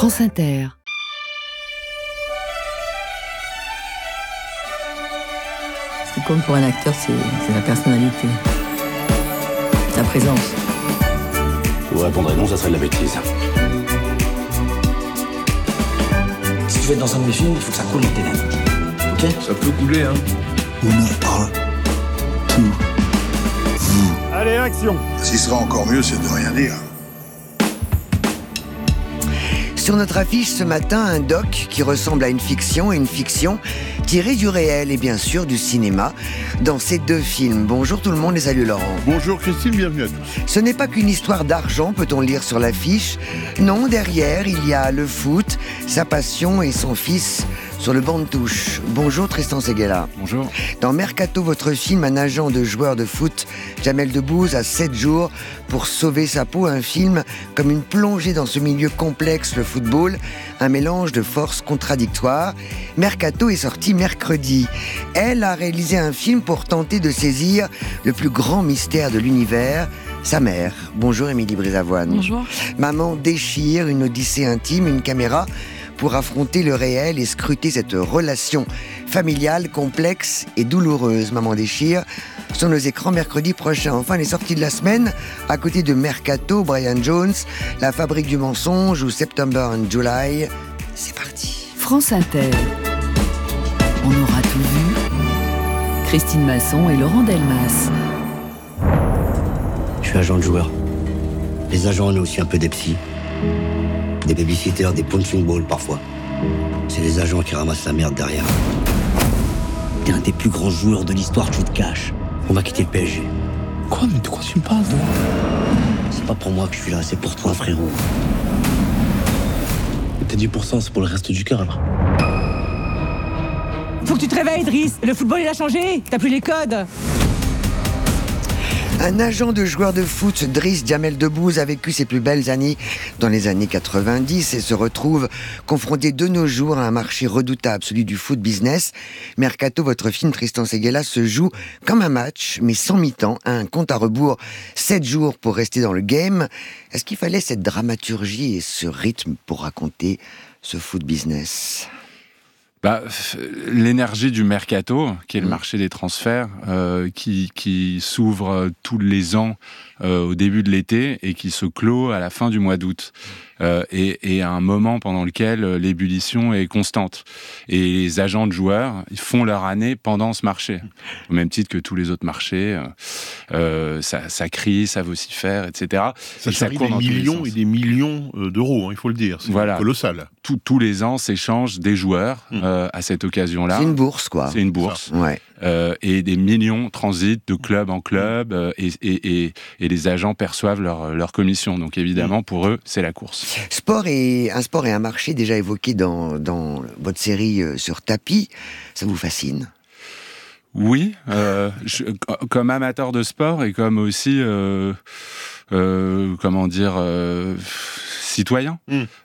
France Inter. Ce qui compte pour un acteur, c'est la personnalité, sa présence. Je vous répondrais non, ça serait de la bêtise. Si tu veux être dans un de mes films, il faut que ça coule dans tes veines. Ok ? Ça peut couler, hein. On en parle tout. Allez, action! Ce qui sera encore mieux, c'est de rien dire. Sur notre affiche ce matin, un doc qui ressemble à une fiction, et une fiction tirée du réel et bien sûr du cinéma dans ces deux films. Bonjour tout le monde et salut Laurent. Bonjour Christine, bienvenue à tous. Ce n'est pas qu'une histoire d'argent, peut-on le lire sur l'affiche. Non, derrière, il y a le foot, sa passion et son fils sur le banc de touche. Bonjour Tristan Seguela. Bonjour. Dans Mercato, votre film, un agent de joueur de foot, Jamel Debbouze, a 7 jours pour sauver sa peau. Un film comme une plongée dans ce milieu complexe, le football, un mélange de forces contradictoires. Mercato est sorti mercredi. Elle a réalisé un film pour tenter de saisir le plus grand mystère de l'univers, sa mère. Bonjour Émilie Brizavoine. Bonjour. Maman déchire, une odyssée intime, une caméra pour affronter le réel et scruter cette relation familiale complexe et douloureuse. Maman déchire sur nos écrans mercredi prochain. Enfin, les sorties de la semaine, à côté de Mercato, Brian Jones, La Fabrique du mensonge ou September and July. C'est parti. France Inter. On aura tout vu. Christine Masson et Laurent Delmas. Je suis agent de joueur. Les agents, on est aussi un peu des psys. Des babysitters, des punching balls parfois. C'est les agents qui ramassent la merde derrière. T'es un des plus grands joueurs de l'histoire, tu te caches. On va quitter le PSG. Quoi, mais de quoi tu me parles, toi ? C'est pas pour moi que je suis là, c'est pour toi, frérot. T'as 10%, c'est pour le reste du cœur, alors. Faut que tu te réveilles, Driss. Le football, il a changé. T'as plus les codes. Un agent de joueur de foot, Driss Jamel Debbouze, a vécu ses plus belles années dans les années 90 et se retrouve confronté de nos jours à un marché redoutable, celui du foot business. Mercato, votre film Tristan Seguela, se joue comme un match, mais sans mi-temps, un compte à rebours, 7 jours pour rester dans le game. Est-ce qu'il fallait cette dramaturgie et ce rythme pour raconter ce foot business ? L'énergie du mercato, qui est le marché des transferts, qui s'ouvre tous les ans au début de l'été et qui se clôt à la fin du mois d'août. Et à un moment pendant lequel l'ébullition est constante. Et les agents de joueurs, ils font leur année pendant ce marché. Au même titre que tous les autres marchés. Ça crie, ça vocifère, etc. Ça charrie des millions et des millions d'euros, il faut le dire. C'est colossal. Tous les ans s'échangent des joueurs à cette occasion-là. C'est une bourse, quoi. C'est une bourse. Ouais. Et des millions transitent de club en club et les agents perçoivent leur commission. Donc évidemment, pour eux, c'est la course. Un sport et un marché déjà évoqué dans votre série sur tapis, ça vous fascine ? Oui, comme amateur de sport et comme aussi, citoyen.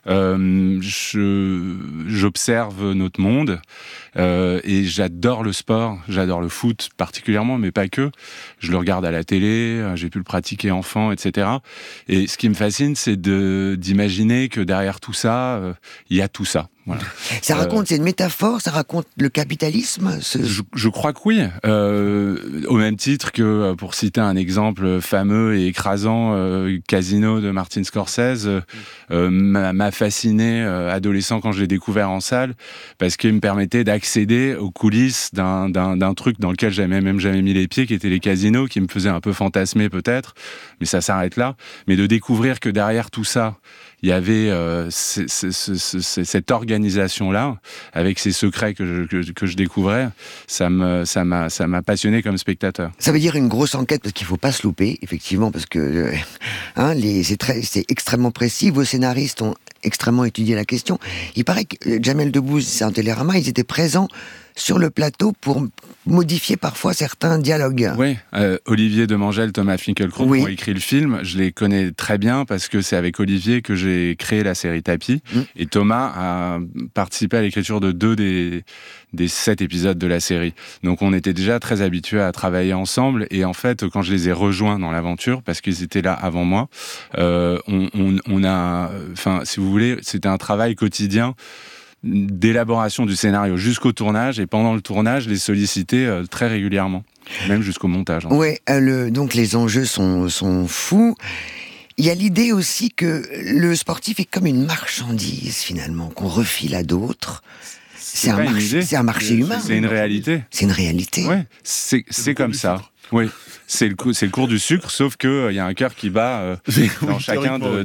J'observe notre monde et j'adore le sport, j'adore le foot particulièrement, mais pas que. Je le regarde à la télé, j'ai pu le pratiquer enfant, etc. Et ce qui me fascine, c'est d'imaginer que derrière tout ça, il y a tout ça. Voilà. Ça raconte, c'est une métaphore, ça raconte le capitalisme Je crois que oui. Au même titre que, pour citer un exemple fameux et écrasant, Casino de Martin Scorsese m'a fasciné adolescent quand je l'ai découvert en salle, parce qu'il me permettait d'accéder aux coulisses d'un truc dans lequel j'avais même jamais mis les pieds, qui était les casinos, qui me faisait un peu fantasmer peut-être, mais ça s'arrête là. Mais de découvrir que derrière tout ça, il y avait cette organisation-là, avec ces secrets que je découvrais, ça m'a passionné comme spectateur. Ça veut dire une grosse enquête, parce qu'il ne faut pas se louper, effectivement, parce que c'est extrêmement précis. Vos scénaristes ont extrêmement étudié la question. Il paraît que Jamel Debbouze, c'est un Télérama, ils étaient présents sur le plateau pour modifier parfois certains dialogues. Oui, Olivier Demangel, Thomas Finkielkraut ont écrit le film. Je les connais très bien parce que c'est avec Olivier que j'ai créé la série Tapis. Et Thomas a participé à l'écriture de 2 des 7 épisodes de la série. Donc on était déjà très habitués à travailler ensemble. Et en fait, quand je les ai rejoints dans l'aventure, parce qu'ils étaient là avant moi, on a... Enfin, si vous voulez, c'était un travail quotidien d'élaboration du scénario jusqu'au tournage, et pendant le tournage, les solliciter très régulièrement, même jusqu'au montage. Oui, donc les enjeux sont fous. Il y a l'idée aussi que le sportif est comme une marchandise, finalement, qu'on refile à d'autres. C'est un marché humain. C'est une réalité. C'est une réalité. Ouais, c'est comme ça. Oui, c'est le cours du sucre, sauf que il y a un cœur qui bat dans chacune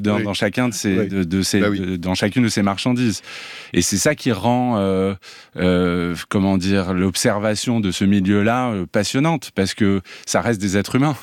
de ces marchandises. Et c'est ça qui rend, comment dire, l'observation de ce milieu-là passionnante, parce que ça reste des êtres humains.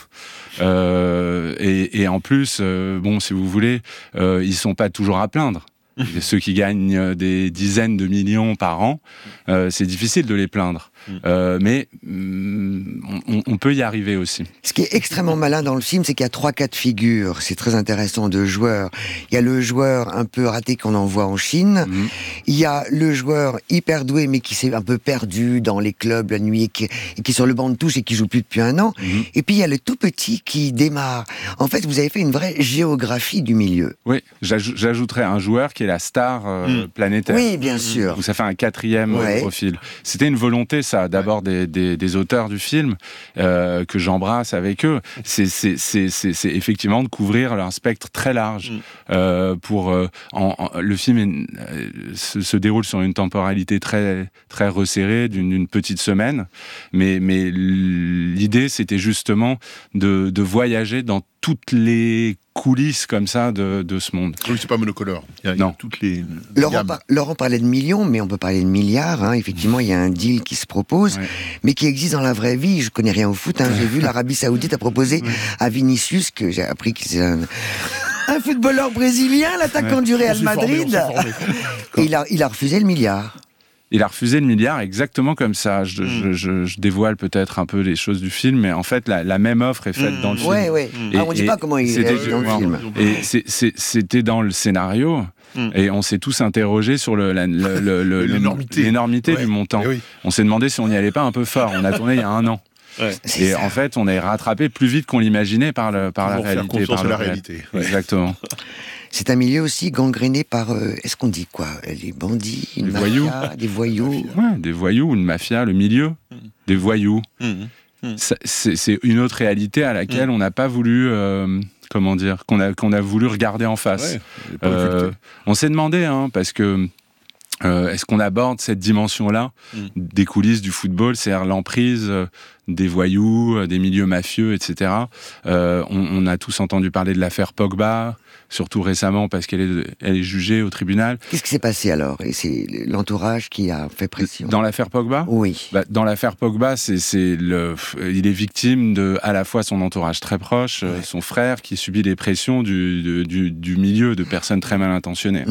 Et en plus, bon, si vous voulez, ils sont pas toujours à plaindre. Ceux qui gagnent des dizaines de millions par an, c'est difficile de les plaindre. Mais on peut y arriver aussi. Ce qui est extrêmement malin dans le film, c'est qu'il y a 3 cas de figure. C'est très intéressant, de joueurs. Il y a le joueur un peu raté qu'on envoie en Chine. Il y a le joueur hyper doué, mais qui s'est un peu perdu dans les clubs la nuit, et qui est sur le banc de touche et qui joue plus depuis 1 an. Et puis il y a le tout petit qui démarre. En fait, vous avez fait une vraie géographie du milieu. Oui, j'ajouterais un joueur qui est la star planétaire. Oui, bien sûr. Donc ça fait un 4e profil. C'était une volonté, ça, d'abord des auteurs du film, que j'embrasse avec eux. C'est effectivement de couvrir un spectre très large. Le film se déroule sur une temporalité très, très resserrée, d'une petite semaine. Mais l'idée, c'était justement de voyager dans toutes les coulisses comme ça de ce monde. Oui, c'est pas monocolore. Il y a toutes les Laurent parlait de millions, mais on peut parler de milliards. Hein. Effectivement, il y a un deal qui se propose, mais qui existe dans la vraie vie. Je connais rien au foot. J'ai vu l'Arabie Saoudite a proposé à Vinicius, que j'ai appris que c'est un footballeur brésilien, l'attaquant du Real Madrid. Et il a refusé le milliard. Il a refusé le milliard exactement comme ça. Je dévoile peut-être un peu les choses du film, mais en fait, la même offre est faite dans le film. On ne dit pas comment il est dans le film. Et c'était dans le scénario, et on s'est tous interrogés sur l'énormité du montant. On s'est demandé si on n'y allait pas un peu fort. On a tourné il y a 1 an. Et en fait, on est rattrapé plus vite qu'on l'imaginait par la réalité. Par la réalité. Exactement. C'est un milieu aussi gangréné par, est-ce qu'on dit quoi ? Les bandits, une mafia, des voyous. Ouais, des voyous, une mafia, le milieu, des voyous. C'est une autre réalité à laquelle on n'a pas voulu, comment dire, qu'on a voulu regarder en face. On s'est demandé, parce que est-ce qu'on aborde cette dimension-là des coulisses du football, c'est-à-dire l'emprise des voyous, des milieux mafieux, etc. On a tous entendu parler de l'affaire Pogba, surtout récemment parce qu'elle est jugée au tribunal. Qu'est-ce qui s'est passé alors ? Et c'est l'entourage qui a fait pression. Dans l'affaire Pogba ? Oui. Dans l'affaire Pogba, il est victime de à la fois son entourage très proche, son frère qui subit les pressions du milieu, de personnes très mal intentionnées.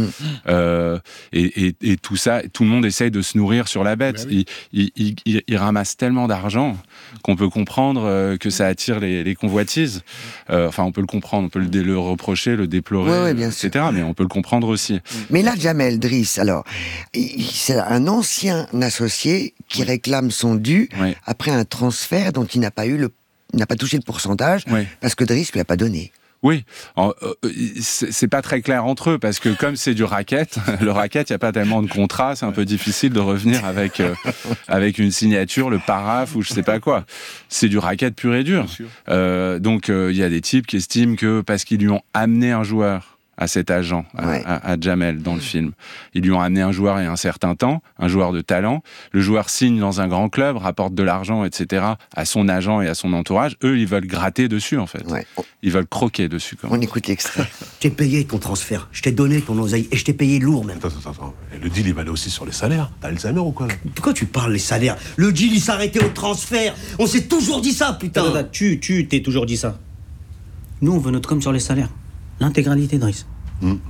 Et tout ça, tout le monde essaye de se nourrir sur la bête. Il ramasse tellement d'argent qu'on peut comprendre que ça attire les convoitises. Enfin, on peut le comprendre, on peut le reprocher, le déplorer, etc. Mais on peut le comprendre aussi. Mais là, Jamel Driss, alors, c'est un ancien associé qui réclame son dû après un transfert dont il n'a pas touché le pourcentage parce que Driss lui a pas donné. Oui, c'est pas très clair entre eux, parce que comme c'est du racket, le racket, il n'y a pas tellement de contrat, c'est un peu difficile de revenir avec une signature, le paraphe ou je sais pas quoi. C'est du racket pur et dur. Donc il y a des types qui estiment que parce qu'ils lui ont amené un joueur à cet agent, à Jamel, dans le film. Ils lui ont amené un joueur il y a un certain temps, un joueur de talent. Le joueur signe dans un grand club, rapporte de l'argent, etc., à son agent et à son entourage. Eux, ils veulent gratter dessus, en fait. Ils veulent croquer dessus. On écoute l'extrait. Je t'ai payé ton transfert, je t'ai donné ton oseille, et je t'ai payé lourd, même. Attends. Et le deal, il valait aussi sur les salaires. T'as Alzheimer ou quoi, là ? De quoi tu parles, les salaires ? Le deal, il s'arrêtait au transfert. On s'est toujours dit ça, putain. Tu t'es toujours dit ça. Nous, on veut notre com sur les salaires. L'intégralité, Driss.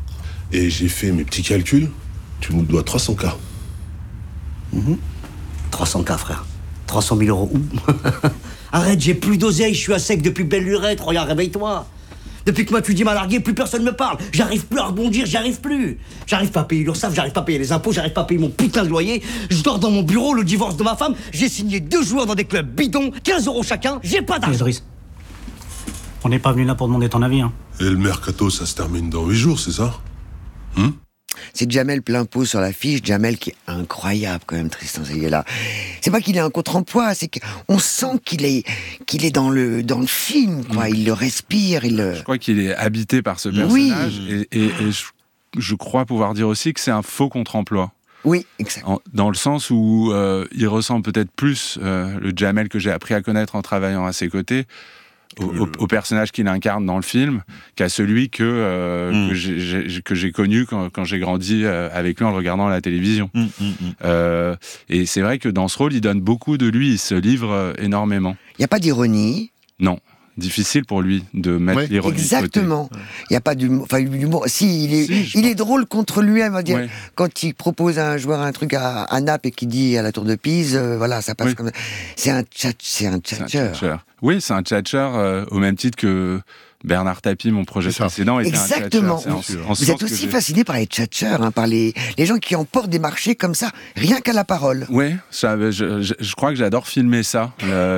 Et j'ai fait mes petits calculs. Tu nous dois 300K. 300 300K, frère. 300 000 euros où? Arrête, j'ai plus d'oseille, je suis à sec depuis belle lurette, regarde, réveille-toi. Depuis que moi tu dis m'a largué, plus personne me parle. J'arrive plus à rebondir, j'arrive plus. J'arrive pas à payer l'URSSAF, j'arrive pas à payer les impôts, j'arrive pas à payer mon putain de loyer. Je dors dans mon bureau, le divorce de ma femme. J'ai signé 2 joueurs dans des clubs bidons, 15 euros chacun, j'ai pas d'argent. Driss, on n'est pas venu là pour demander ton avis, hein. Et le mercato, ça se termine dans 8 jours, c'est ça? C'est Djamel plein pot sur l'affiche, Djamel qui est incroyable quand même, Tristan Seguela. C'est pas qu'il est un contre-emploi, c'est qu'on sent qu'il est dans le film, quoi. Il le respire, Je crois qu'il est habité par ce personnage, et je crois pouvoir dire aussi que c'est un faux contre-emploi. Oui, exactement. Dans le sens où il ressemble peut-être plus le Djamel que j'ai appris à connaître en travaillant à ses côtés, au personnage qu'il incarne dans le film, qu'à celui que j'ai connu quand j'ai grandi avec lui en le regardant à la télévision. Et c'est vrai que dans ce rôle, il donne beaucoup de lui, il se livre énormément. Il n'y a pas d'ironie? Non. Difficile pour lui de mettre l'ironie de côté. Exactement. Il n'y a pas d'humour. Enfin, l'humour. Il est drôle contre lui-même. On va dire, quand il propose à un joueur un truc à Naples et qu'il dit à la Tour de Pise, voilà, ça passe comme ça. C'est un tchatcheur. Oui, c'est un tchatcheur au même titre que Bernard Tapie, mon projet précédent, était exactement. un tchatcheur. Vous êtes aussi fasciné par les tchatcheurs, hein, par les gens qui emportent des marchés comme ça, rien qu'à la parole. Oui, je crois que j'adore filmer ça.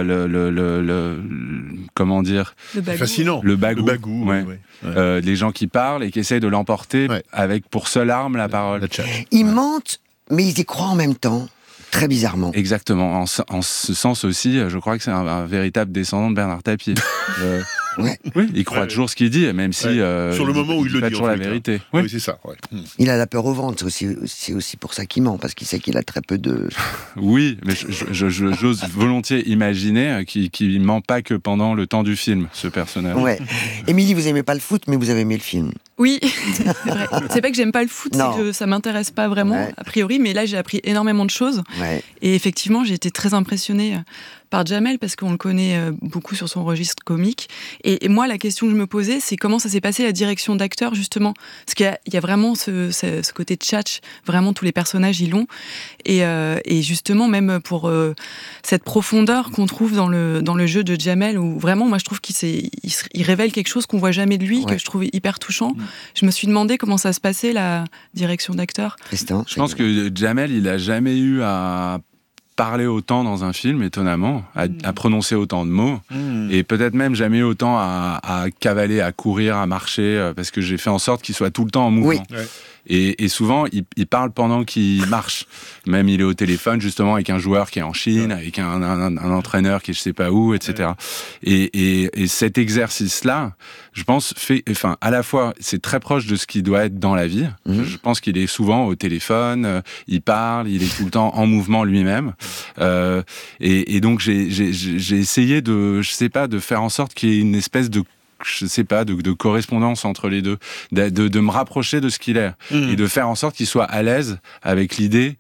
Comment dire? Le bagou. Fascinant. Le bagou. Les gens qui parlent et qui essayent de l'emporter avec pour seule arme la parole. Ils mentent, mais ils y croient en même temps. Très bizarrement. Exactement. En ce sens aussi, je crois que c'est un véritable descendant de Bernard Tapie. Oui, il croit toujours ce qu'il dit, même si sur le moment où il le dit, toujours la vérité. Oui, c'est ça. Il a la peur au ventre, c'est aussi pour ça qu'il ment, parce qu'il sait qu'il a très peu de. Oui, mais j'ose volontiers imaginer qu'il ment pas que pendant le temps du film, ce personnage. Ouais. Émilie, vous aimez pas le foot, mais vous avez aimé le film. Oui, c'est vrai. C'est pas que j'aime pas le foot, c'est que ça m'intéresse pas vraiment, a priori, mais là j'ai appris énormément de choses. Et effectivement, j'ai été très impressionnée par Djamel, parce qu'on le connaît beaucoup sur son registre comique. Et moi, la question que je me posais, c'est comment ça s'est passé la direction d'acteur, justement. Parce qu'il y a vraiment ce côté tchatch, vraiment tous les personnages, ils l'ont. Et justement, même pour cette profondeur qu'on trouve dans le jeu de Djamel, où vraiment, moi, je trouve qu'il révèle quelque chose qu'on voit jamais de lui, que je trouve hyper touchant. Je me suis demandé comment ça se passait, la direction d'acteur. Je pense que Djamel, il a jamais eu à parler autant dans un film, étonnamment, à prononcer autant de mots, et peut-être même jamais autant à cavaler, à courir, à marcher, parce que j'ai fait en sorte qu'il soit tout le temps en mouvement. Et souvent, il parle pendant qu'il marche. Même il est au téléphone, justement, avec un joueur qui est en Chine, avec un entraîneur qui est je sais pas où, etc. Et cet exercice-là, je pense, à la fois, c'est très proche de ce qui doit être dans la vie. Je pense qu'il est souvent au téléphone, il parle, il est tout le temps en mouvement lui-même. Et donc, j'ai essayé de faire en sorte qu'il y ait une espèce de correspondance entre les deux, de me rapprocher de ce qu'il est, et de faire en sorte qu'il soit à l'aise avec l'idée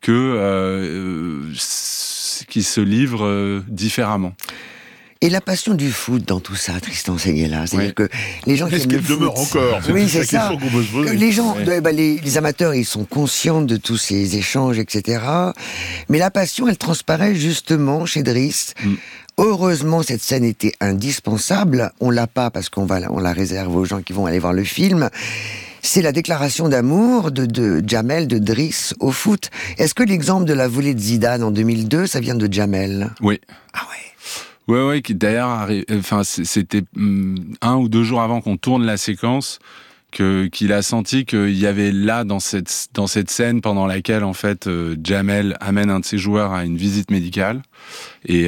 que qu'il se livre différemment. Et la passion du foot dans tout ça, Tristan Seguela, c'est-à-dire que les gens qui aiment le foot... demeure encore? Oui, c'est ça. Les gens, les amateurs, ils sont conscients de tous ces échanges, etc. Mais la passion, elle transparaît justement chez Driss. Heureusement, cette scène était indispensable. On l'a pas parce on la réserve aux gens qui vont aller voir le film. C'est la déclaration d'amour de Djamel, de Driss au foot. Est-ce que l'exemple de la volée de Zidane en 2002, ça vient de Djamel? Oui. Ah ouais. Oui, qui d'ailleurs, c'était 1 ou 2 jours avant qu'on tourne la séquence qu'il a senti qu'il y avait là, dans cette scène pendant laquelle, en fait, Djamel amène un de ses joueurs à une visite médicale, et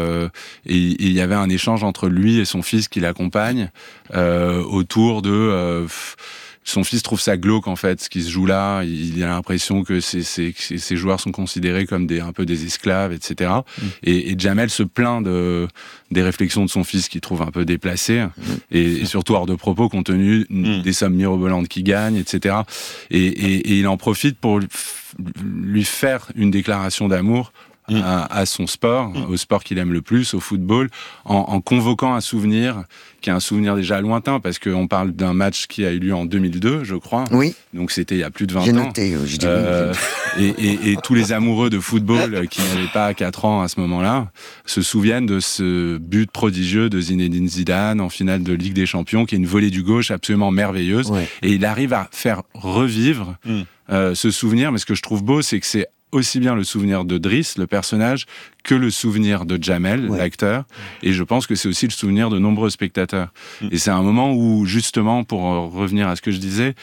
il y avait un échange entre lui et son fils qui l'accompagne, autour de... son fils trouve ça glauque, en fait, ce qui se joue là. Il a l'impression que ces joueurs sont considérés comme un peu des esclaves, etc. Et Djamel se plaint des réflexions de son fils qu'il trouve un peu déplacées, et surtout hors de propos, compte tenu des sommes mirobolantes qu'il gagne, etc. Et il en profite pour lui faire une déclaration d'amour à son sport, au sport qu'il aime le plus, au football, en convoquant un souvenir qui est un souvenir déjà lointain, parce qu'on parle d'un match qui a eu lieu en 2002, je crois. Oui. Donc c'était il y a plus de 20 ans. J'ai noté, j'ai dit et tous les amoureux de football qui n'avaient pas 4 ans à ce moment-là se souviennent de ce but prodigieux de Zinedine Zidane en finale de Ligue des Champions, qui est une volée du gauche absolument merveilleuse. Ouais. Et il arrive à faire revivre ce souvenir. Mais ce que je trouve beau, c'est que c'est aussi bien le souvenir de Driss, le personnage, que le souvenir de Jamel, l'acteur. Et je pense que c'est aussi le souvenir de nombreux spectateurs. Et c'est un moment où, justement, pour revenir à ce que je disais,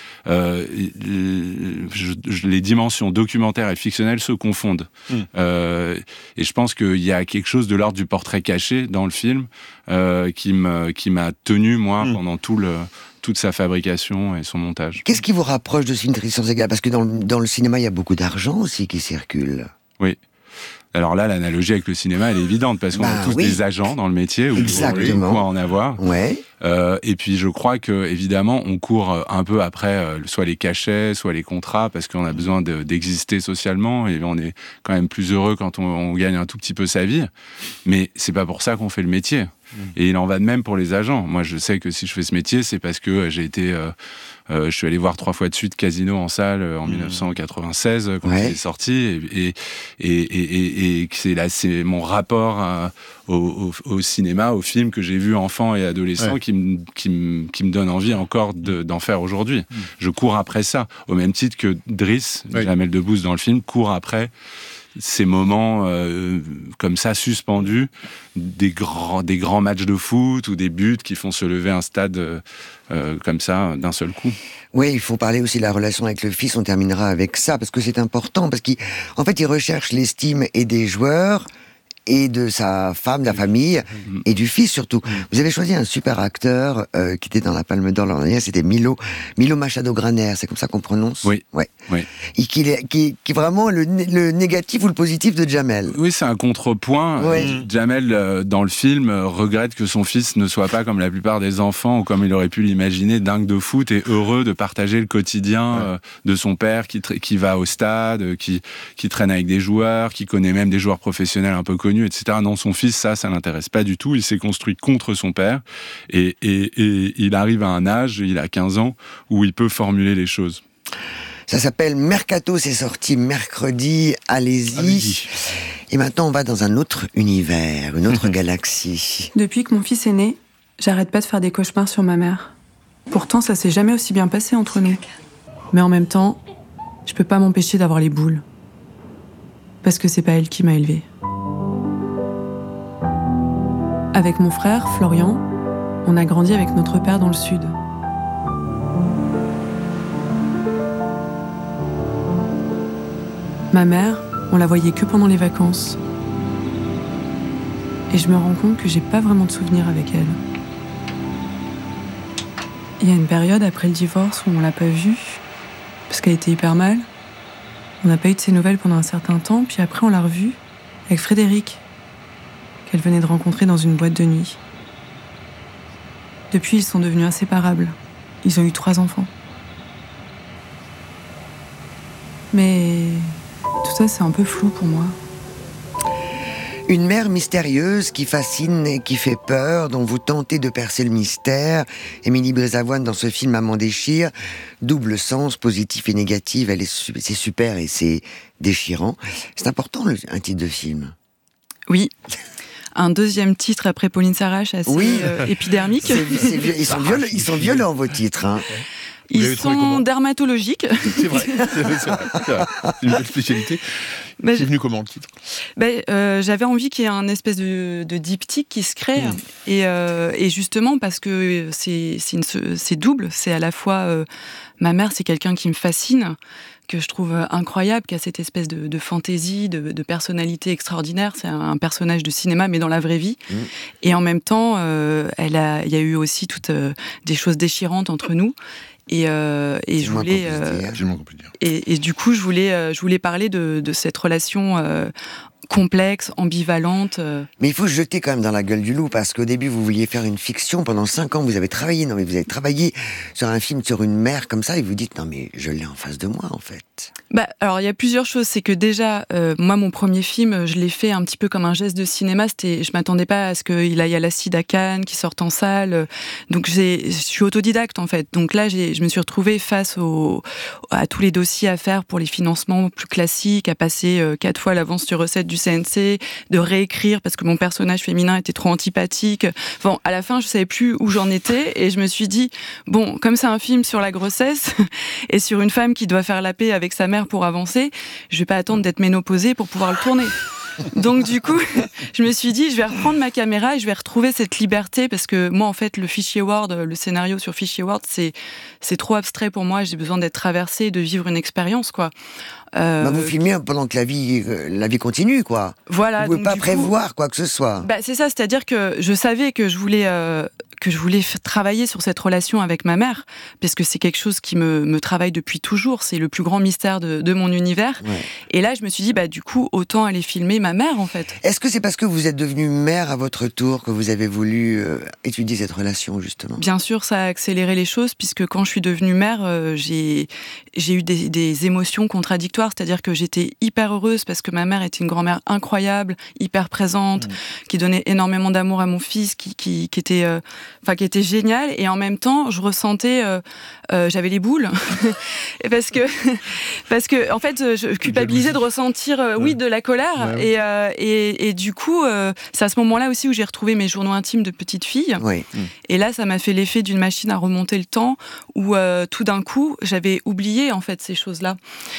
les dimensions documentaires et fictionnelles se confondent. Et je pense qu'il y a quelque chose de l'ordre du portrait caché dans le film qui m'a tenu, moi, pendant toute sa fabrication et son montage. Qu'est-ce qui vous rapproche de ce film Tristan Zenga ? Parce que dans le cinéma, il y a beaucoup d'argent aussi qui circule. Oui. Alors là, l'analogie avec le cinéma, elle est évidente, parce qu'on a tous des agents dans le métier, ou on en avoir. Ouais. Et puis je crois que évidemment, on court un peu après soit les cachets, soit les contrats, parce qu'on a besoin d'exister socialement, et on est quand même plus heureux quand on gagne un tout petit peu sa vie. Mais c'est pas pour ça qu'on fait le métier. Et il en va de même pour les agents. Moi, je sais que si je fais ce métier, c'est parce que j'ai été... je suis allé voir 3 fois de suite Casino en salle en 1996, quand il est sorti. Et c'est mon rapport au cinéma, au film que j'ai vu enfant et adolescent qui me donne envie encore d'en faire aujourd'hui. Je cours après ça, au même titre que Driss, Jamel Debbouze dans le film, court après ces moments comme ça suspendus, des grands matchs de foot ou des buts qui font se lever un stade comme ça d'un seul coup. Oui, il faut parler aussi de la relation avec le fils. On terminera avec ça parce que c'est important, parce qu'en fait il recherche l'estime et des joueurs et de sa femme, de la famille, et du fils surtout. Vous avez choisi un super acteur qui était dans la Palme d'Or l'an dernier, c'était Milo Machado Graner, c'est comme ça qu'on prononce ? Oui. Et qui est vraiment le négatif ou le positif de Jamel. Oui, c'est un contrepoint. Jamel, dans le film, regrette que son fils ne soit pas comme la plupart des enfants, ou comme il aurait pu l'imaginer, dingue de foot et heureux de partager le quotidien de son père qui va au stade, qui traîne avec des joueurs, qui connaît même des joueurs professionnels un peu connus, etc. Non, son fils, ça l'intéresse pas du tout. Il s'est construit contre son père et il arrive à un âge, il a 15 ans, où il peut formuler les choses. Ça s'appelle Mercato, c'est sorti mercredi, allez-y. Et maintenant, on va dans un autre univers, une autre galaxie. Depuis que mon fils est né, j'arrête pas de faire des cauchemars sur ma mère. Pourtant, ça s'est jamais aussi bien passé entre nous. Mais en même temps, je peux pas m'empêcher d'avoir les boules. Parce que c'est pas elle qui m'a élevée. Avec mon frère, Florian, on a grandi avec notre père dans le sud. Ma mère, on la voyait que pendant les vacances. Et je me rends compte que j'ai pas vraiment de souvenirs avec elle. Il y a une période après le divorce où on l'a pas vue, parce qu'elle était hyper mal. On n'a pas eu de ses nouvelles pendant un certain temps, puis après on l'a revue avec Frédéric, qu'elle venait de rencontrer dans une boîte de nuit. Depuis, ils sont devenus inséparables. Ils ont eu 3 enfants. Mais tout ça, c'est un peu flou pour moi. Une mère mystérieuse qui fascine et qui fait peur, dont vous tentez de percer le mystère. Émilie Brézavoine, dans ce film Maman déchire, double sens, positif et négatif, c'est super et c'est déchirant. C'est important, un titre de film. Oui. Un deuxième titre après Pauline Sarrache, assez épidermique. Ils sont violents, vos titres. Hein. Ils sont dermatologiques. C'est vrai. C'est une belle spécialité. C'est venu comment, le titre ? J'avais envie qu'il y ait un espèce de diptyque qui se crée. Et justement, parce que c'est double. C'est à la fois... ma mère, c'est quelqu'un qui me fascine, que je trouve incroyable, qui a cette espèce de fantaisie, de personnalité extraordinaire. C'est un personnage de cinéma, mais dans la vraie vie. Et en même temps, il y a eu aussi toutes des choses déchirantes entre nous. Et je voulais et du coup je voulais parler de cette relation complexe, ambivalente. Mais il faut se jeter quand même dans la gueule du loup, parce qu'au début vous vouliez faire une fiction, pendant 5 ans vous avez travaillé sur un film sur une mère comme ça, et vous dites non mais je l'ai en face de moi en fait. Alors, il y a plusieurs choses. C'est que déjà, moi, mon premier film, je l'ai fait un petit peu comme un geste de cinéma. Je m'attendais pas à ce qu'il aille à l'Acide à Cannes, qu'il sorte en salle. Donc, je suis autodidacte, en fait. Donc là, je me suis retrouvée face à tous les dossiers à faire pour les financements plus classiques, à passer 4 fois l'avance sur recette du CNC, de réécrire parce que mon personnage féminin était trop antipathique. Bon, à la fin, je savais plus où j'en étais et je me suis dit, bon, comme c'est un film sur la grossesse et sur une femme qui doit faire la paix avec sa mère pour avancer, je vais pas attendre d'être ménopausée pour pouvoir le tourner. Donc du coup, je me suis dit, je vais reprendre ma caméra et je vais retrouver cette liberté parce que moi, en fait, le fichier Word, le scénario sur fichier Word, c'est trop abstrait pour moi. J'ai besoin d'être traversée, de vivre une expérience, quoi. Vous filmez pendant que la vie continue, quoi. Voilà. Vous pouvez pas prévoir quoi que ce soit. C'est ça, c'est-à-dire que je savais que je voulais travailler sur cette relation avec ma mère, parce que c'est quelque chose qui me travaille depuis toujours. C'est le plus grand mystère de mon univers. Ouais. Et là, je me suis dit, du coup, autant aller filmer ma mère, en fait. Est-ce que c'est parce que vous êtes devenue mère à votre tour que vous avez voulu étudier cette relation, justement ? Bien sûr, ça a accéléré les choses, puisque quand je suis devenue mère, j'ai eu des émotions contradictoires. C'est-à-dire que j'étais hyper heureuse parce que ma mère était une grand-mère incroyable, hyper présente, qui donnait énormément d'amour à mon fils, qui était géniale. Et en même temps, je ressentais, j'avais les boules, parce que en fait, je culpabilisais de ressentir, de la colère. Ouais. Et du coup, c'est à ce moment-là aussi où j'ai retrouvé mes journaux intimes de petite fille. Ouais. Et là, ça m'a fait l'effet d'une machine à remonter le temps, où tout d'un coup, j'avais oublié en fait ces choses-là.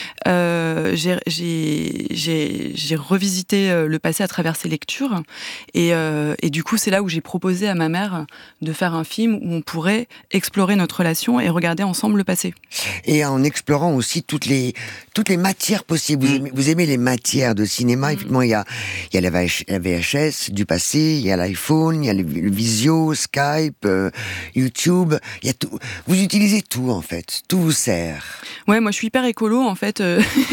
J'ai revisité le passé à travers ces lectures et du coup c'est là où j'ai proposé à ma mère de faire un film où on pourrait explorer notre relation et regarder ensemble le passé. Et en explorant aussi toutes les matières possibles. Vous aimez les matières de cinéma. Effectivement, il y a la VHS du passé, il y a l'iPhone, il y a le Visio, Skype, YouTube, il y a tout. Vous utilisez tout en fait, tout vous sert. Ouais, moi je suis hyper écolo en fait.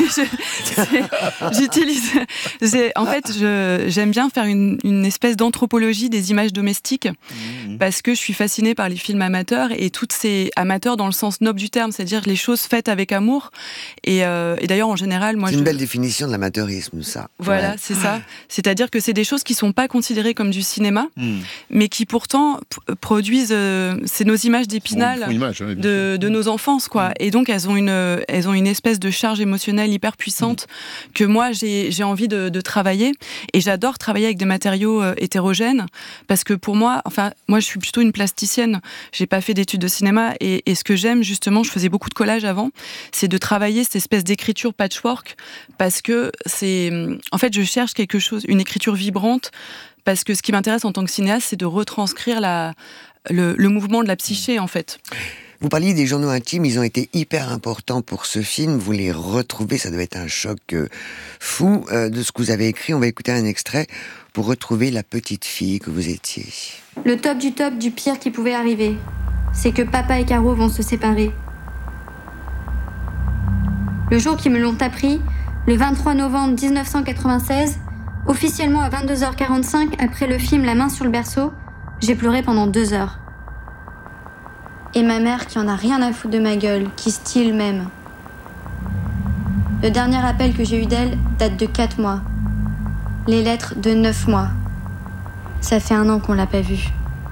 J'aime bien faire une espèce d'anthropologie des images domestiques parce que je suis fascinée par les films amateurs et toutes ces amateurs dans le sens noble du terme, c'est-à-dire les choses faites avec amour. Et d'ailleurs, en général, moi, c'est une belle définition de l'amateurisme, ça. Voilà, c'est ça. C'est-à-dire que c'est des choses qui sont pas considérées comme du cinéma, mais qui pourtant produisent. C'est nos images d'Épinal de nos enfances, quoi. Et donc, elles ont une espèce de charge émotionnelle hyper puissante que moi j'ai envie de travailler, et j'adore travailler avec des matériaux hétérogènes parce que pour moi je suis plutôt une plasticienne, j'ai pas fait d'études de cinéma et ce que j'aime justement, je faisais beaucoup de collage avant, c'est de travailler cette espèce d'écriture patchwork parce que je cherche quelque chose, une écriture vibrante, parce que ce qui m'intéresse en tant que cinéaste, c'est de retranscrire le mouvement de la psyché en fait. Vous parliez des journaux intimes, ils ont été hyper importants pour ce film. Vous les retrouvez, ça doit être un choc fou de ce que vous avez écrit. On va écouter un extrait pour retrouver la petite fille que vous étiez. Le top du pire qui pouvait arriver, c'est que papa et Caro vont se séparer. Le jour qu'ils me l'ont appris, le 23 novembre 1996, officiellement à 22h45, après le film La main sur le berceau, j'ai pleuré pendant 2 heures. Et ma mère qui en a rien à foutre de ma gueule, qui style même. Le dernier appel que j'ai eu d'elle date de 4 mois. Les lettres de 9 mois. Ça fait 1 an qu'on l'a pas vue.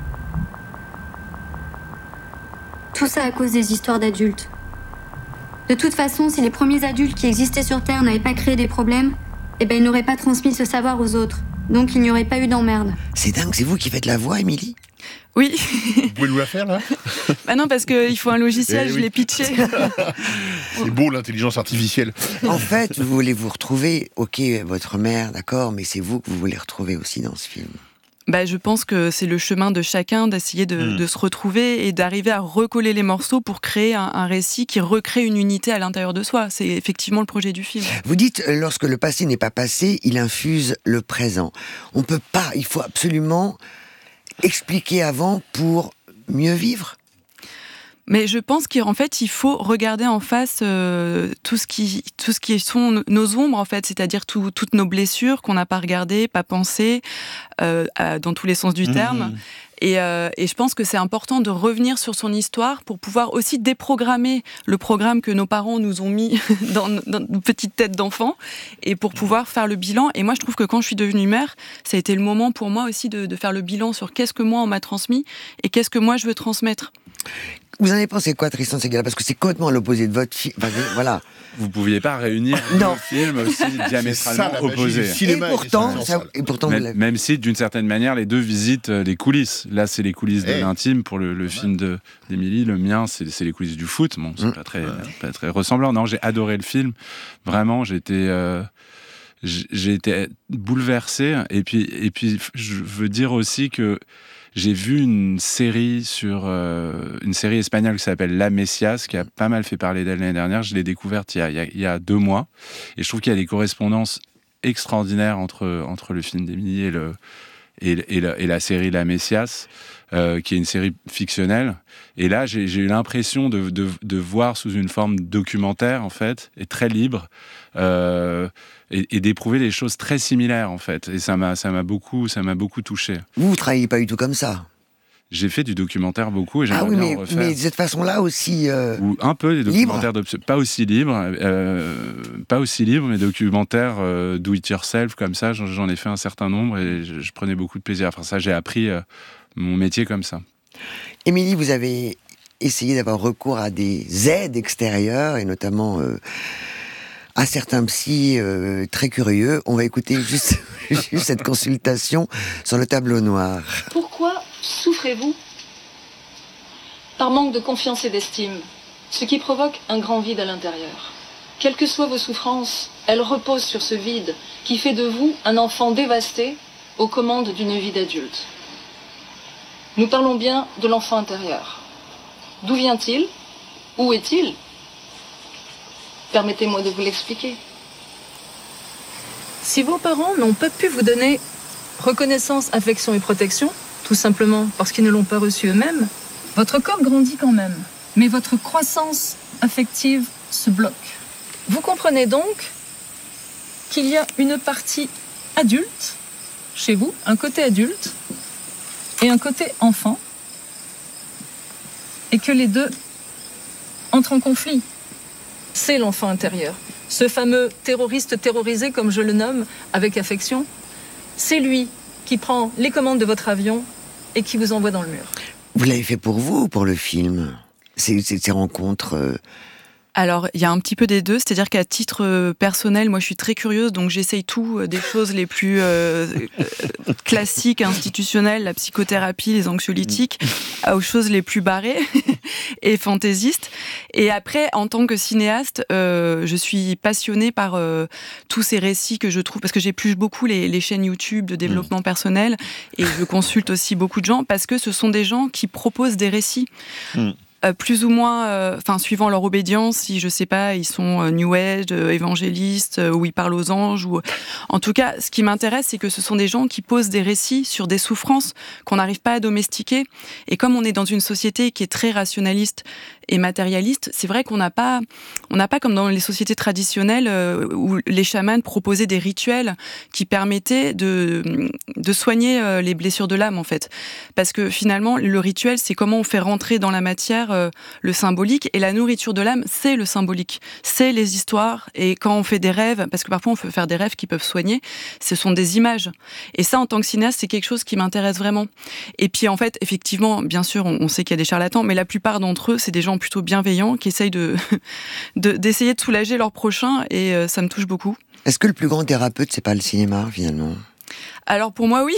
Tout ça à cause des histoires d'adultes. De toute façon, si les premiers adultes qui existaient sur Terre n'avaient pas créé des problèmes, ils n'auraient pas transmis ce savoir aux autres. Donc il n'y aurait pas eu d'emmerde. C'est dingue, c'est vous qui faites la voix, Émilie ? Oui. Vous pouvez nous la faire, là ? Non, parce qu'il faut un logiciel, je l'ai pitché. C'est beau, l'intelligence artificielle. En fait, vous voulez vous retrouver, ok, votre mère, d'accord, mais c'est vous que vous voulez retrouver aussi dans ce film. Je pense que c'est le chemin de chacun d'essayer de se retrouver et d'arriver à recoller les morceaux pour créer un récit qui recrée une unité à l'intérieur de soi. C'est effectivement le projet du film. Vous dites, lorsque le passé n'est pas passé, il infuse le présent. On peut pas, il faut absolument expliquer avant pour mieux vivre. Mais je pense qu'en fait, il faut regarder en face tout ce qui sont nos ombres, en fait, c'est-à-dire toutes nos blessures qu'on n'a pas regardées, pas pensées, dans tous les sens du terme. Et je pense que c'est important de revenir sur son histoire pour pouvoir aussi déprogrammer le programme que nos parents nous ont mis dans nos petites têtes d'enfants et pour pouvoir faire le bilan. Et moi, je trouve que quand je suis devenue mère, ça a été le moment pour moi aussi de faire le bilan sur qu'est-ce que moi on m'a transmis et qu'est-ce que moi je veux transmettre. Vous en avez pensé quoi, Tristan Ségala? Parce que c'est complètement l'opposé de votre film. Enfin, voilà. Vous pouviez pas réunir deux films aussi diamétralement opposés. Et pourtant, même si, d'une certaine manière, les deux visitent les coulisses. Là, c'est les coulisses de l'intime pour le film d'Émilie. Le mien, c'est les coulisses du foot. Bon, c'est pas très ressemblant. Non, j'ai adoré le film. Vraiment, j'ai été bouleversé. Et puis, je veux dire aussi que j'ai vu une série espagnole qui s'appelle La Messias, qui a pas mal fait parler d'elle l'année dernière. Je l'ai découverte il y a 2 mois. Et je trouve qu'il y a des correspondances extraordinaires entre le film d'Émilie et la série La Messias, qui est une série fictionnelle. Et là, j'ai eu l'impression de voir sous une forme documentaire, en fait, et très libre, et d'éprouver des choses très similaires, en fait. Et ça m'a beaucoup touché. Vous travaillez pas du tout comme ça? J'ai fait du documentaire beaucoup et j'aimerais bien en refaire. Mais de cette façon-là aussi... Ou un peu des documentaires pas aussi libres, mais documentaires do it yourself comme ça. J'en ai fait un certain nombre et je prenais beaucoup de plaisir. Enfin, ça, j'ai appris mon métier comme ça. Émilie, vous avez essayé d'avoir recours à des aides extérieures et notamment à certains psys très curieux. On va écouter juste cette consultation sur le tableau noir. Pourquoi souffrez-vous? Par manque de confiance et d'estime, ce qui provoque un grand vide à l'intérieur. Quelles que soient vos souffrances, elles reposent sur ce vide qui fait de vous un enfant dévasté aux commandes d'une vie d'adulte. Nous parlons bien de l'enfant intérieur. D'où vient-il? Où est-il? Permettez-moi de vous l'expliquer. Si vos parents n'ont pas pu vous donner reconnaissance, affection et protection, tout simplement parce qu'ils ne l'ont pas reçu eux-mêmes, votre corps grandit quand même, mais votre croissance affective se bloque. Vous comprenez donc qu'il y a une partie adulte chez vous, un côté adulte et un côté enfant, et que les deux entrent en conflit. C'est l'enfant intérieur, ce fameux terroriste terrorisé, comme je le nomme, avec affection. C'est lui qui prend les commandes de votre avion et qui vous envoie dans le mur. Vous l'avez fait pour vous ou pour le film, ces rencontres Alors, il y a un petit peu des deux, c'est-à-dire qu'à titre personnel, moi je suis très curieuse, donc j'essaye tout, des choses les plus classiques, institutionnelles, la psychothérapie, les anxiolytiques, aux choses les plus barrées et fantaisistes. Et après, en tant que cinéaste, je suis passionnée par tous ces récits que je trouve, parce que j'épluche beaucoup les chaînes YouTube de développement personnel, et je consulte aussi beaucoup de gens, parce que ce sont des gens qui proposent des récits. Plus ou moins, suivant leur obédience, si je sais pas, ils sont New Age, évangélistes, ou ils parlent aux anges, ou en tout cas, ce qui m'intéresse, c'est que ce sont des gens qui posent des récits sur des souffrances qu'on n'arrive pas à domestiquer. Et comme on est dans une société qui est très rationaliste et matérialiste, c'est vrai qu'on n'a pas comme dans les sociétés traditionnelles où les chamans proposaient des rituels qui permettaient de soigner les blessures de l'âme, en fait. Parce que finalement, le rituel, c'est comment on fait rentrer dans la matière le symbolique, et la nourriture de l'âme, c'est le symbolique, c'est les histoires. Et quand on fait des rêves, parce que parfois on peut faire des rêves qui peuvent soigner, ce sont des images. Et ça, en tant que cinéaste, c'est quelque chose qui m'intéresse vraiment. Et puis en fait, effectivement, bien sûr, on sait qu'il y a des charlatans, mais la plupart d'entre eux, c'est des gens plutôt bienveillants qui essayent d'essayer de soulager leur prochain, et ça me touche beaucoup. Est-ce que le plus grand thérapeute, c'est pas le cinéma, finalement ? Alors pour moi, oui.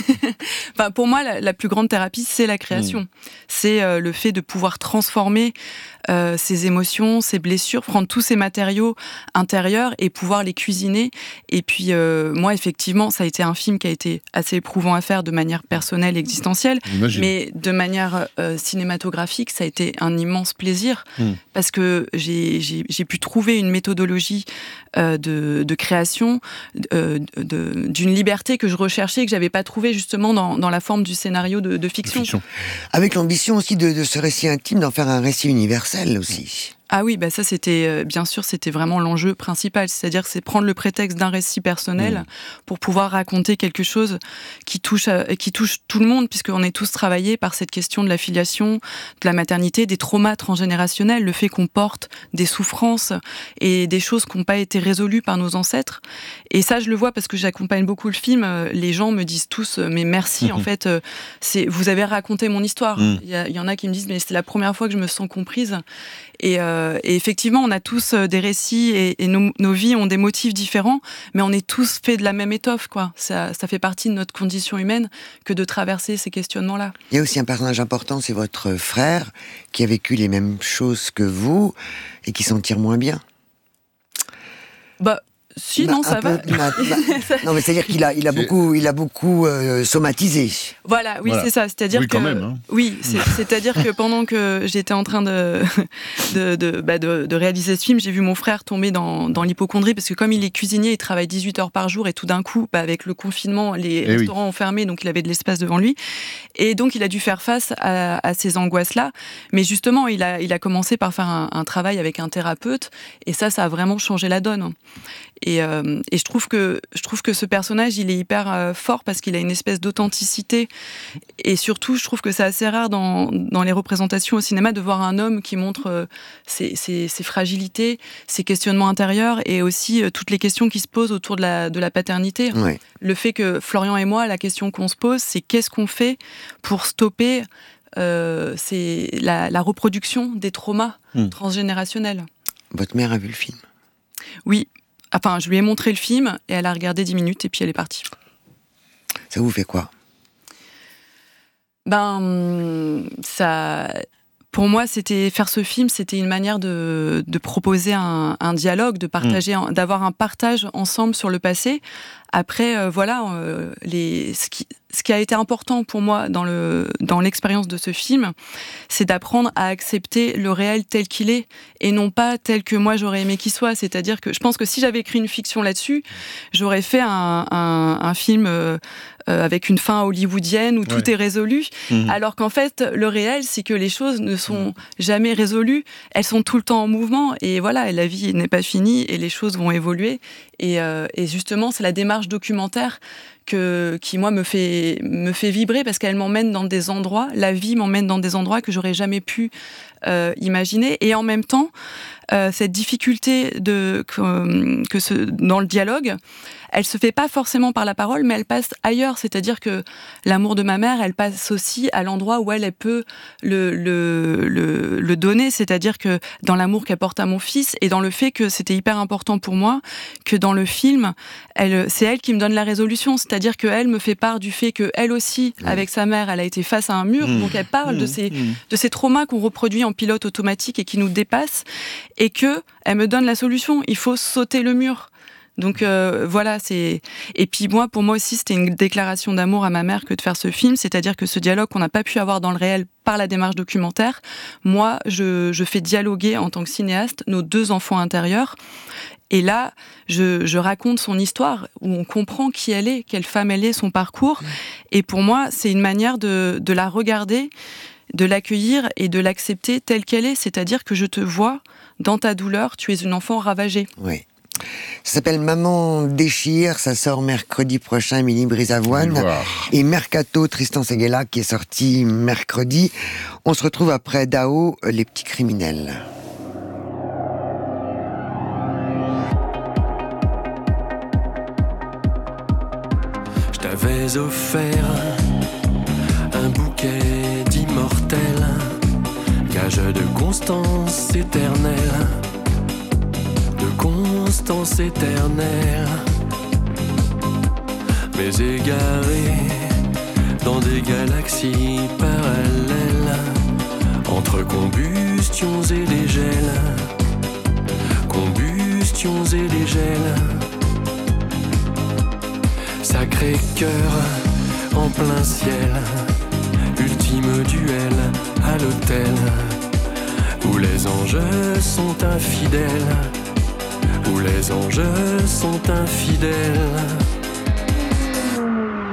Pour moi, la plus grande thérapie, c'est la création. C'est le fait de pouvoir transformer ses émotions, ses blessures, prendre tous ces matériaux intérieurs et pouvoir les cuisiner. Et puis moi, effectivement, ça a été un film qui a été assez éprouvant à faire de manière personnelle, existentielle, mais de manière cinématographique, ça a été un immense plaisir parce que j'ai pu trouver une méthodologie de création, d'une liberté que je recherchais et que j'avais pas trouvé justement dans la forme du scénario de fiction. Avec l'ambition aussi de ce récit intime d'en faire un récit universel aussi. Ah oui, ça c'était bien sûr, c'était vraiment l'enjeu principal, c'est-à-dire que c'est prendre le prétexte d'un récit personnel pour pouvoir raconter quelque chose qui touche tout le monde, puisqu'on est tous travaillés par cette question de la filiation, de la maternité, des traumas transgénérationnels, le fait qu'on porte des souffrances et des choses qui n'ont pas été résolues par nos ancêtres. Et ça, je le vois parce que j'accompagne beaucoup le film. Les gens me disent tous, mais merci, en fait, vous avez raconté mon histoire. Il y en a qui me disent, mais c'est la première fois que je me sens comprise. Et effectivement, on a tous des récits et nos vies ont des motifs différents, mais on est tous faits de la même étoffe, quoi. Ça fait partie de notre condition humaine que de traverser ces questionnements-là. Il y a aussi un personnage important, c'est votre frère, qui a vécu les mêmes choses que vous et qui s'en tire moins bien. Si, non, ça va. Non, mais c'est-à-dire qu'il a beaucoup somatisé. Voilà, oui, c'est ça. C'est-à-dire oui, que, quand même. Hein. Oui, c'est-à-dire que pendant que j'étais en train de réaliser ce film, j'ai vu mon frère tomber dans l'hypocondrie, parce que comme il est cuisinier, il travaille 18 heures par jour, et tout d'un coup, avec le confinement, les restaurants ont fermé, donc il avait de l'espace devant lui. Et donc, il a dû faire face à ces angoisses-là. Mais justement, il a commencé par faire un travail avec un thérapeute, et ça a vraiment changé la donne. Et je trouve que ce personnage, il est hyper fort parce qu'il a une espèce d'authenticité. Et surtout, je trouve que c'est assez rare dans les représentations au cinéma de voir un homme qui montre ses fragilités, ses questionnements intérieurs et aussi toutes les questions qui se posent autour de la paternité. Ouais. Le fait que Florian et moi, la question qu'on se pose, c'est qu'est-ce qu'on fait pour stopper c'est la reproduction des traumas transgénérationnels. Votre mère a vu le film ? Oui. Enfin, je lui ai montré le film et elle a regardé 10 minutes et puis elle est partie. Ça vous fait quoi ? Ça... Pour moi, faire ce film, c'était une manière de proposer un dialogue, de partager, d'avoir un partage ensemble sur le passé. Après, ce qui a été important pour moi dans l'expérience de ce film, c'est d'apprendre à accepter le réel tel qu'il est et non pas tel que moi j'aurais aimé qu'il soit. C'est-à-dire que je pense que si j'avais écrit une fiction là-dessus, j'aurais fait un film avec une fin hollywoodienne où tout est résolu. Alors qu'en fait, le réel, c'est que les choses ne sont jamais résolues. Elles sont tout le temps en mouvement et voilà, la vie n'est pas finie et les choses vont évoluer. Et justement, c'est la démarche documentaire qui moi me fait vibrer parce qu'elle m'emmène dans des endroits, la vie m'emmène dans des endroits que j'aurais jamais pu imaginer. Et en même temps, cette difficulté dans le dialogue, elle se fait pas forcément par la parole, mais elle passe ailleurs. C'est-à-dire que l'amour de ma mère, elle passe aussi à l'endroit où elle peut le donner. C'est-à-dire que dans l'amour qu'elle porte à mon fils et dans le fait que c'était hyper important pour moi que dans le film, c'est elle qui me donne la résolution. C'est-à-dire qu'elle me fait part du fait qu'elle aussi, avec sa mère, elle a été face à un mur. Donc elle parle de ces traumas qu'on reproduit en pilote automatique et qui nous dépassent. Et qu'elle me donne la solution. Il faut sauter le mur. Donc voilà, et puis pour moi aussi, c'était une déclaration d'amour à ma mère que de faire ce film, c'est-à-dire que ce dialogue qu'on n'a pas pu avoir dans le réel par la démarche documentaire, moi, je fais dialoguer en tant que cinéaste nos 2 enfants intérieurs. Et là, je raconte son histoire, où on comprend qui elle est, quelle femme elle est, son parcours. Et pour moi, c'est une manière de la regarder, de l'accueillir et de l'accepter telle qu'elle est, c'est-à-dire que je te vois dans ta douleur, tu es une enfant ravagée. Oui. Ça s'appelle Maman déchire, ça sort mercredi prochain, Émilie Brisavoine. Et Mercato, Tristan Seguela, qui est sorti mercredi. On se retrouve après Dao, Les Petits Criminels. Je t'avais offert un bouquet d'immortels, gage de constance éternelle. Constance éternelle, mais égaré dans des galaxies parallèles, entre combustions et dégel, combustions et dégel. Sacré cœur en plein ciel, ultime duel à l'hôtel, où les anges sont infidèles, où les anges sont infidèles.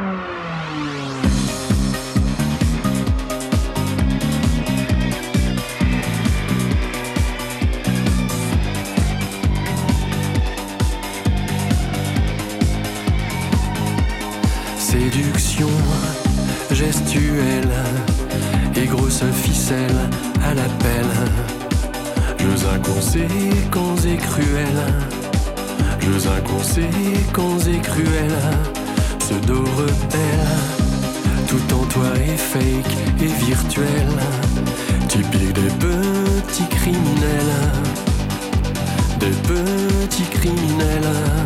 séduction gestuelle et grosse ficelle à l'appel. Jeux inconséquents et cruels, jeux inconséquents et cruels, pseudo rebelle, tout en toi est fake et virtuel, typique des petits criminels, des petits criminels.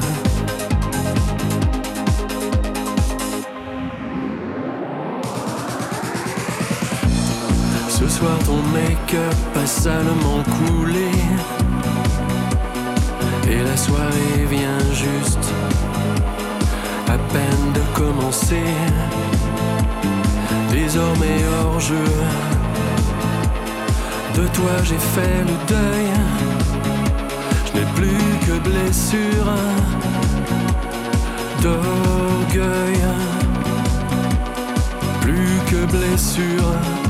Ce soir ton make-up a salement coulé et la soirée vient juste à peine de commencer. Désormais hors jeu, de toi j'ai fait le deuil. Je n'ai plus que blessure d'orgueil, plus que blessure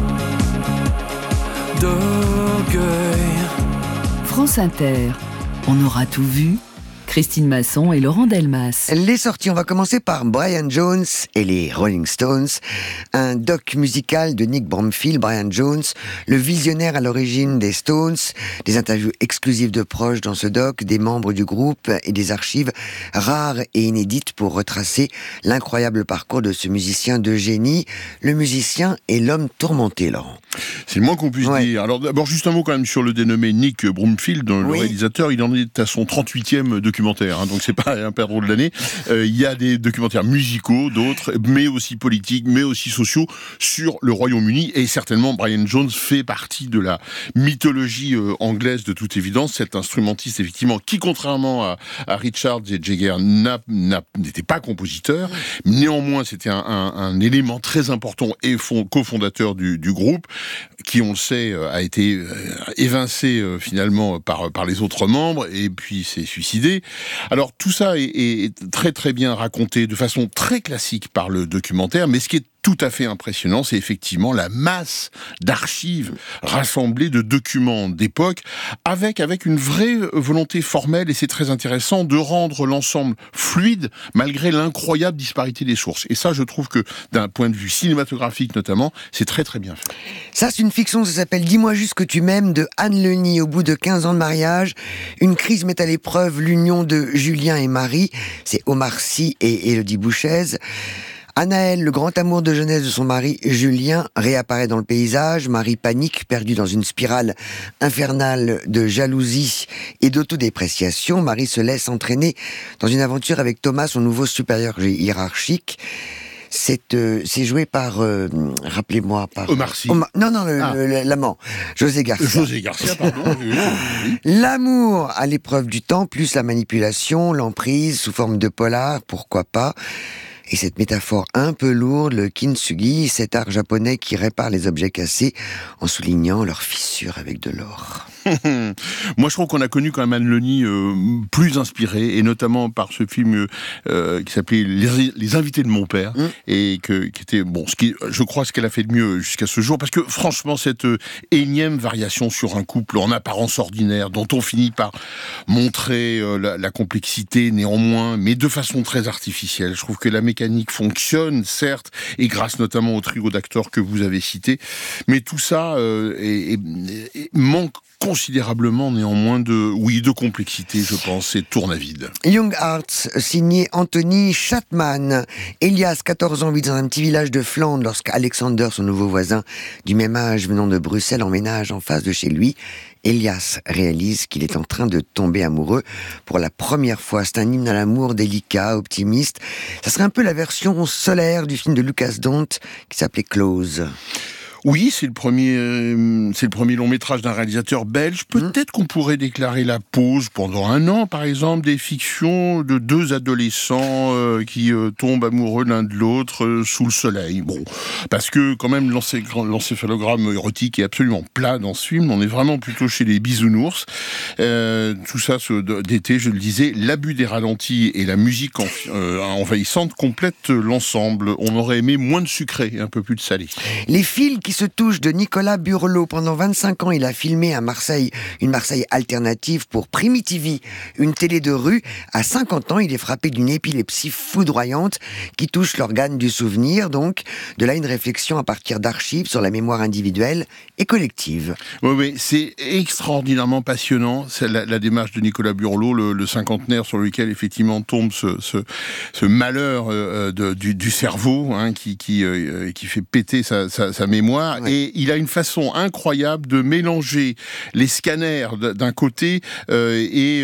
d'orgueil. France Inter, on aura tout vu. Christine Masson et Laurent Delmas. Les sorties, on va commencer par Brian Jones et les Rolling Stones, un doc musical de Nick Bromfield. Brian Jones, le visionnaire à l'origine des Stones, des interviews exclusives de proches dans ce doc, des membres du groupe et des archives rares et inédites pour retracer l'incroyable parcours de ce musicien de génie, le musicien et l'homme tourmenté, Laurent. C'est le moins qu'on puisse dire. Alors d'abord, juste un mot quand même sur le dénommé Nick Bromfield, le réalisateur. Il en est à son 38e documentaire, donc c'est pas un perdreau de l'année. Il y a des documentaires musicaux, d'autres, mais aussi politiques, mais aussi sociaux, sur le Royaume-Uni. Et certainement, Brian Jones fait partie de la mythologie anglaise, de toute évidence. Cet instrumentiste, effectivement, qui, contrairement à Richards et Jagger, n'était pas compositeur. Néanmoins, c'était un élément très important et cofondateur du groupe, qui, on le sait, a été évincé finalement par les autres membres, et puis s'est suicidé. Alors tout ça est très très bien raconté de façon très classique par le documentaire, mais ce qui est tout à fait impressionnant, c'est effectivement la masse d'archives rassemblées, de documents d'époque, avec une vraie volonté formelle, et c'est très intéressant, de rendre l'ensemble fluide, malgré l'incroyable disparité des sources. Et ça, je trouve que, d'un point de vue cinématographique notamment, c'est très très bien fait. Ça, c'est une fiction, ça s'appelle « Dis-moi juste que tu m'aimes » de Anne Lenny. Au bout de 15 ans de mariage, une crise met à l'épreuve l'union de Julien et Marie. C'est Omar Sy et Élodie Bouchez. Anaël, le grand amour de jeunesse de son mari Julien, réapparaît dans le paysage. Marie panique, perdue dans une spirale infernale de jalousie et d'autodépréciation. Marie se laisse entraîner dans une aventure avec Thomas, son nouveau supérieur hiérarchique. C'est joué par, rappelez-moi, par... Omar Sy. L'amant, José Garcia. José Garcia, pardon. L'amour à l'épreuve du temps, plus la manipulation, l'emprise sous forme de polar, pourquoi pas. Et cette métaphore un peu lourde, le kintsugi, cet art japonais qui répare les objets cassés en soulignant leurs fissures avec de l'or. Moi, je trouve qu'on a connu quand même Anne Lenny plus inspirée, et notamment par ce film qui s'appelait Les Invités de mon père, et qui était, je crois, ce qu'elle a fait de mieux jusqu'à ce jour, parce que franchement, cette énième variation sur un couple en apparence ordinaire, dont on finit par montrer la complexité néanmoins, mais de façon très artificielle. Je trouve que la mécanique fonctionne, certes, et grâce notamment au trio d'acteurs que vous avez cité, mais tout ça manque considérablement néanmoins de complexité, je pense, et tourne à vide. Young Hearts, signé Anthony Chapman. Elias, 14 ans, vit dans un petit village de Flandre lorsqu'Alexander, son nouveau voisin du même âge venant de Bruxelles, emménage en face de chez lui. Elias réalise qu'il est en train de tomber amoureux pour la première fois. C'est un hymne à l'amour délicat, optimiste. Ça serait un peu la version solaire du film de Lucas Dont qui s'appelait Close. Oui, c'est le premier long métrage d'un réalisateur belge. Peut-être qu'on pourrait déclarer la pause pendant 1 an, par exemple, des fictions de 2 adolescents qui tombent amoureux l'un de l'autre sous le soleil. Bon, parce que quand même l'encéphalogramme érotique est absolument plat dans ce film. On est vraiment plutôt chez les bisounours. Tout ça d'été, je le disais, l'abus des ralentis et la musique envahissante complètent l'ensemble. On aurait aimé moins de sucré et un peu plus de salé. Les fils qui se touche de Nicolas Burlot. Pendant 25 ans, il a filmé une Marseille alternative pour Primitivi, une télé de rue. À 50 ans, il est frappé d'une épilepsie foudroyante qui touche l'organe du souvenir. Donc, de là une réflexion à partir d'archives sur la mémoire individuelle et collective. Oui, c'est extraordinairement passionnant, c'est la démarche de Nicolas Burlot, le cinquantenaire sur lequel effectivement tombe ce malheur du cerveau, hein, qui fait péter sa mémoire. Ouais. Et il a une façon incroyable de mélanger les scanners d'un côté et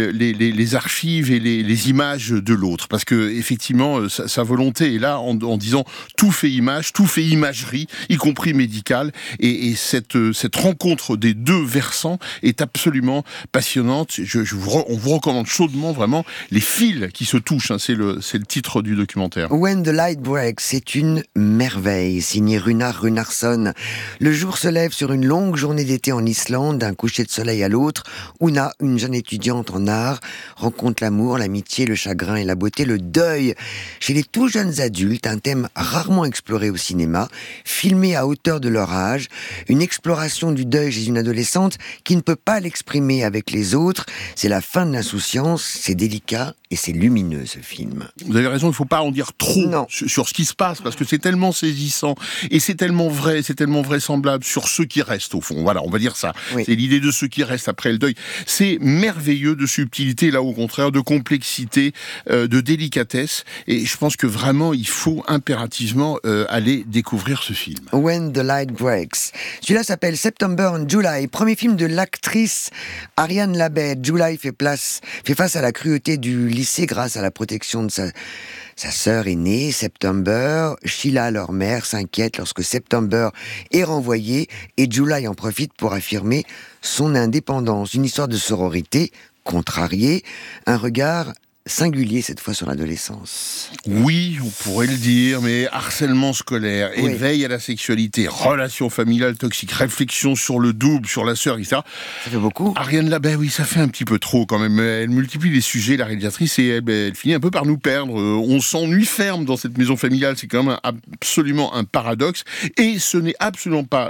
les archives et les images de l'autre. Parce que effectivement, sa volonté est là en disant tout fait image, tout fait imagerie, y compris médicale. Et cette rencontre des deux versants est absolument passionnante. On vous recommande chaudement vraiment les fils qui se touchent. Hein, c'est le titre du documentaire. When the Light Breaks, c'est une merveille, signé Runar Runarsson. Le jour se lève sur une longue journée d'été en Islande, d'un coucher de soleil à l'autre. Una, une jeune étudiante en art, rencontre l'amour, l'amitié, le chagrin et la beauté, le deuil. Chez les tout jeunes adultes, un thème rarement exploré au cinéma, filmé à hauteur de leur âge, une exploration du deuil chez une adolescente qui ne peut pas l'exprimer avec les autres. C'est la fin de l'insouciance, c'est délicat et c'est lumineux ce film. Vous avez raison, il ne faut pas en dire trop sur ce qui se passe, parce que c'est tellement saisissant et c'est tellement vrai, c'est tellement vraisemblable sur ceux qui restent au fond. Voilà, on va dire ça. Oui. C'est l'idée de ceux qui restent après le deuil. C'est merveilleux de subtilité, là au contraire, de complexité, de délicatesse. Et je pense que vraiment, il faut impérativement aller découvrir ce film. When the Light Breaks. Celui-là s'appelle September and July, premier film de l'actrice Ariane Labed. July fait face à la cruauté du lycée grâce à la protection de sa sœur aînée, September. Sheila, leur mère, s'inquiète lorsque September est renvoyée et July en profite pour affirmer son indépendance. Une histoire de sororité contrariée, un regard singulier cette fois sur l'adolescence. Oui, on pourrait le dire, mais harcèlement scolaire, éveil à la sexualité, relations familiales toxiques, réflexion sur le double, sur la sœur, etc. Ça fait beaucoup. Ariane Labed, oui, ça fait un petit peu trop quand même. Elle multiplie les sujets, la réalisatrice, et elle finit un peu par nous perdre. On s'ennuie ferme dans cette maison familiale, c'est quand même absolument un paradoxe, et ce n'est absolument pas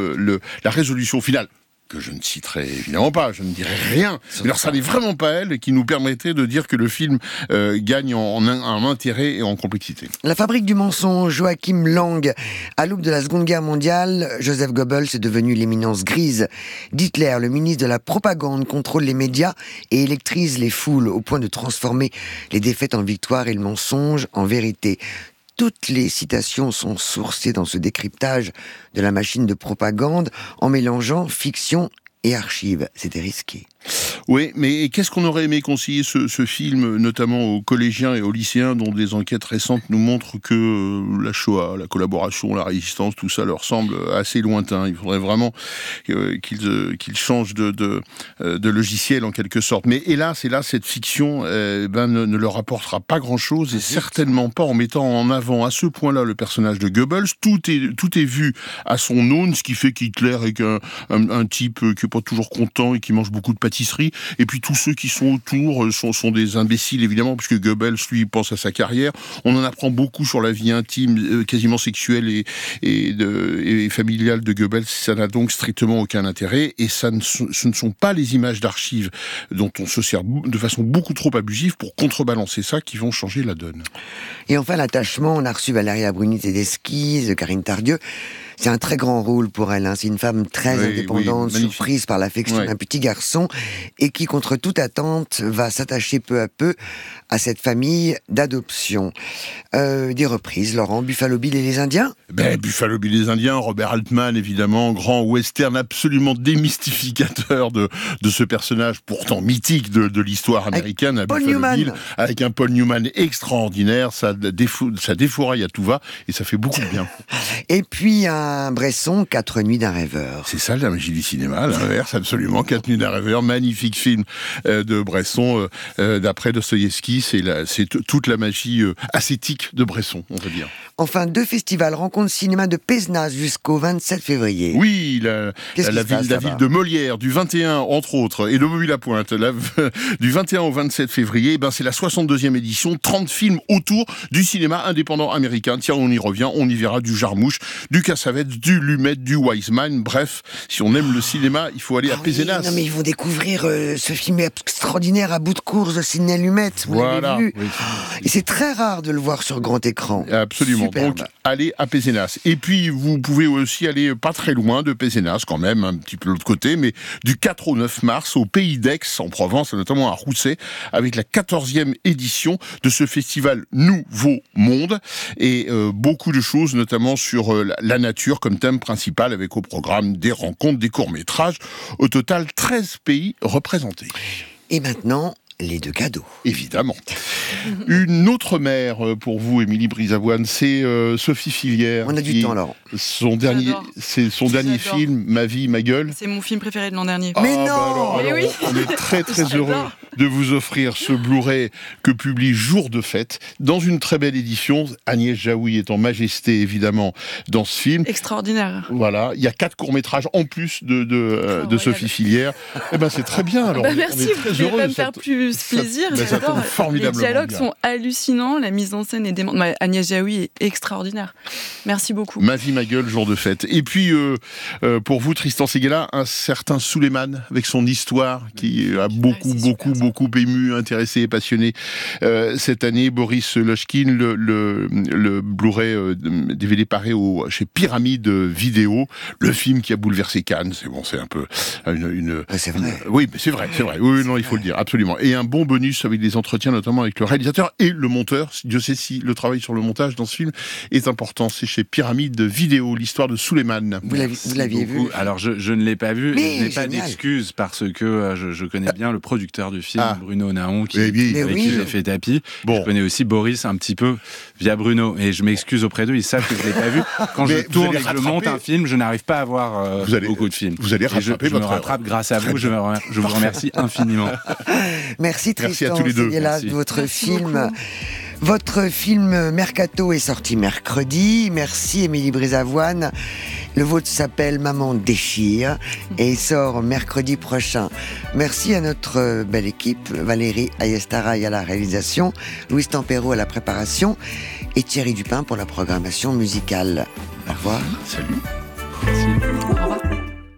la résolution finale, que je ne citerai évidemment pas, je ne dirai rien. Mais alors ça n'est vraiment pas elle qui nous permettrait de dire que le film gagne en intérêt et en complexité. La fabrique du mensonge, Joachim Lang. À l'aube de la Seconde Guerre mondiale, Joseph Goebbels est devenu l'éminence grise d'Hitler. Le ministre de la propagande contrôle les médias et électrise les foules au point de transformer les défaites en victoires et le mensonge en vérité. Toutes les citations sont sourcées dans ce décryptage de la machine de propagande en mélangeant fiction et archives. C'était risqué. Oui, mais qu'est-ce qu'on aurait aimé conseiller ce film, notamment aux collégiens et aux lycéens, dont des enquêtes récentes nous montrent que la Shoah, la collaboration, la résistance, tout ça leur semble assez lointain. Il faudrait vraiment qu'ils changent de logiciel en quelque sorte. Mais hélas, cette fiction ne leur apportera pas grand-chose, et certainement pas en mettant en avant à ce point-là le personnage de Goebbels. Tout est vu à son aune, ce qui fait qu'Hitler est un type qui n'est pas toujours content et qui mange beaucoup de pâtisserie. Et puis tous ceux qui sont autour sont des imbéciles, évidemment, puisque Goebbels, lui, pense à sa carrière. On en apprend beaucoup sur la vie intime, quasiment sexuelle et familiale de Goebbels. Ça n'a donc strictement aucun intérêt. Et ce ne sont pas les images d'archives dont on se sert de façon beaucoup trop abusive pour contrebalancer ça qui vont changer la donne. Et enfin, l'attachement. On a reçu Valéria Bruni-Tedeschi, de Karine Tardieu. C'est un très grand rôle pour elle. C'est une femme très indépendante, surprise par l'affection d'un petit garçon et qui, contre toute attente, va s'attacher peu à peu à cette famille d'adoption. Des reprises, Laurent, Buffalo Bill et les Indiens ? Buffalo Bill et les Indiens, Robert Altman, évidemment, grand western absolument démystificateur de ce personnage pourtant mythique de l'histoire américaine, à Buffalo Bill, avec un Paul Newman extraordinaire. Ça défouraille à tout va et ça fait beaucoup de bien. Et puis un Bresson, 4 nuits d'un rêveur. C'est ça la magie du cinéma, l'inverse absolument. 4 nuits d'un rêveur, magnifique film de Bresson, d'après Dostoïevski. C'est toute la magie ascétique de Bresson, on va dire. Enfin, 2 festivals, rencontres cinéma de Pézenas jusqu'au 27 février. Oui, la ville de Molière, du 21 entre autres, et de Maubeuge-la-Pointe, du 21 au 27 février, c'est la 62e édition, 30 films autour du cinéma indépendant américain. Tiens, on y revient, on y verra du Jarmouche, du Cassavetes, ça va être du Lumet, du Wiseman. Bref, si on aime le cinéma, il faut aller à Pézenas. Non mais ils vont découvrir ce film extraordinaire à bout de course de Sidney Lumet. Vous l'avez vu. Oui. Et c'est très rare de le voir sur grand écran. Absolument. Superbe. Donc, allez à Pézenas. Et puis, vous pouvez aussi aller pas très loin de Pézenas, quand même, un petit peu de l'autre côté, mais du 4 au 9 mars, au Pays d'Aix, en Provence, notamment à Rousset, avec la 14e édition de ce festival Nouveau Monde. Et beaucoup de choses, notamment sur la nature comme thème principal, avec au programme des rencontres, des courts-métrages. Au total, 13 pays représentés. Et maintenant, les deux cadeaux. Évidemment. Une autre mère pour vous, Émilie Brizavoine, c'est Sophie Fillière. On a du temps, alors. C'est son dernier film, Ma vie, ma gueule. C'est mon film préféré de l'an dernier. Mais non Mais oui. On est très très heureux de vous offrir ce Blu-ray que publie Jour de Fête, dans une très belle édition. Agnès Jaoui est en majesté, évidemment, dans ce film. Extraordinaire. Voilà, il y a 4 courts-métrages en plus de Sophie Fillière. Eh ben, c'est très bien. Alors, merci, on est très vous pouvez heureux. pas me faire plus plaisir. Ça tombe formidablement. Les dialogues sont hallucinants, la mise en scène est démente. Agnès Jaoui est extraordinaire. Merci beaucoup. Ma vie, ma gueule, Jour de Fête. Et puis, pour vous, Tristan Ségala, un certain Souleymane, avec son histoire, qui a beaucoup ému, intéressé et passionné cette année. Boris Lochkin, le Blu-ray DVD paré chez Pyramide Vidéo, le film qui a bouleversé Cannes. C'est un peu c'est vrai. Oui, mais c'est vrai. Oui, non, il faut le dire, absolument. Et un bon bonus avec des entretiens, notamment avec le réalisateur et le monteur. Dieu sait si le travail sur le montage dans ce film est important. C'est chez Pyramide Vidéo, l'histoire de Souleymane. Vous l'aviez vu? Alors, je ne l'ai pas vu. Mais je n'ai pas d'excuses parce que je connais bien le producteur du film, Bruno Naon, avec qui j'ai fait tapis. Je connais aussi Boris un petit peu via Bruno. Et je m'excuse auprès d'eux, ils savent que je ne l'ai pas vu. Quand je tourne et que je monte un film, je n'arrive pas à voir beaucoup de films. Vous allez rattraper je me rattrape grâce à vous. Je vous remercie infiniment. Merci Tristan. À tous les deux. Votre film. Votre film Mercato est sorti mercredi. Merci Émilie Brizavoine. Le vôtre s'appelle Maman déchire et il sort mercredi prochain. Merci à notre belle équipe, Valérie Ayestaraï à la réalisation, Louis Tempero à la préparation et Thierry Dupin pour la programmation musicale. Au revoir. Salut. Merci. Au revoir.